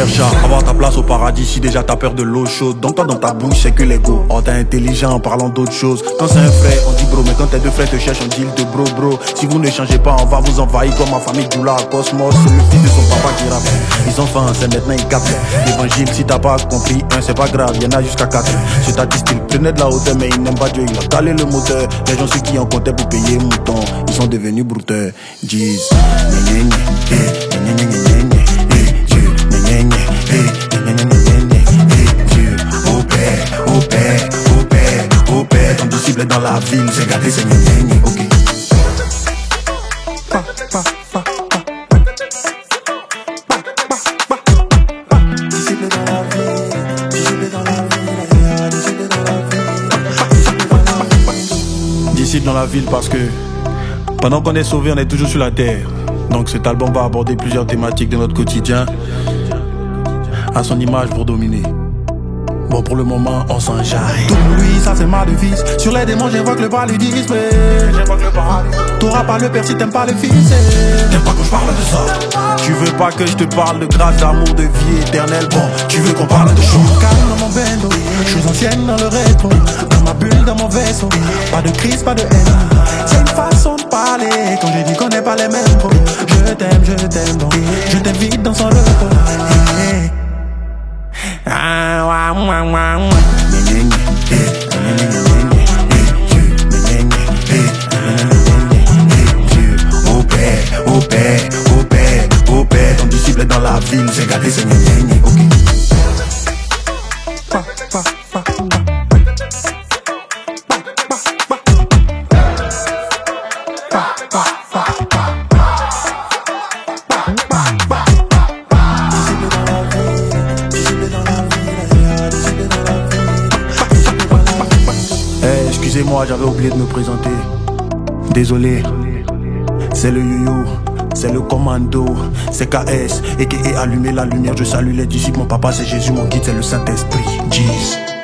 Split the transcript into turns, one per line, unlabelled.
chat. Avoir ta place au paradis si déjà t'as peur de l'eau chaude. Donc toi dans ta bouche c'est que l'ego. Oh t'es intelligent en parlant d'autre chose. Quand c'est un frère on dit bro, mais quand tes deux frères te cherchent on dit il te bro. Si vous ne changez pas on va vous envahir comme ma famille Doula à Cosmos. C'est le fils de son papa qui rappe. Ils ont faim, c'est maintenant ils captent. L'évangile si t'as pas compris, c'est pas grave, y'en a jusqu'à 4. Je t'ai dit style, prenez de la hauteur mais il n'aime pas Dieu, il a calé le moteur. Les gens ceux qui en comptaient pour payer mouton, ils sont devenus brouteurs. Jeez, au père, ton disciple dans la ville, j'ai gardé ses gna ok. Disciple dans la ville parce que pendant qu'on est sauvé, on est toujours sur la terre. Donc cet album va aborder plusieurs thématiques de notre quotidien à son image pour dominer. Bon pour le moment on s'enjaille. Tout pour lui ça c'est ma devise. Sur les démons j'invoque le paludisme. T'auras pas le père si t'aimes pas le fils. T'aimes pas que je parle de ça. Tu veux pas que je te parle de grâce, d'amour, de vie éternelle. Bon tu veux qu'on parle de choses. Calme dans mon bendo, choses anciennes dans le rétro. Dans ma bulle, dans mon vaisseau. Pas de crise, pas de haine. C'est une façon de parler. Quand je dis qu'on n'est pas les mêmes mots. Je t'aime donc je t'invite dans son repos. Au père, ton disciple dans la ville, j'ai gardé ses gna ok. Excusez-moi, j'avais oublié de me présenter. Désolé. C'est le yo-yo, c'est le commando, c'est KS, et allumer la lumière, je salue les disciples, mon papa c'est Jésus, mon guide c'est le Saint-Esprit. Jeez.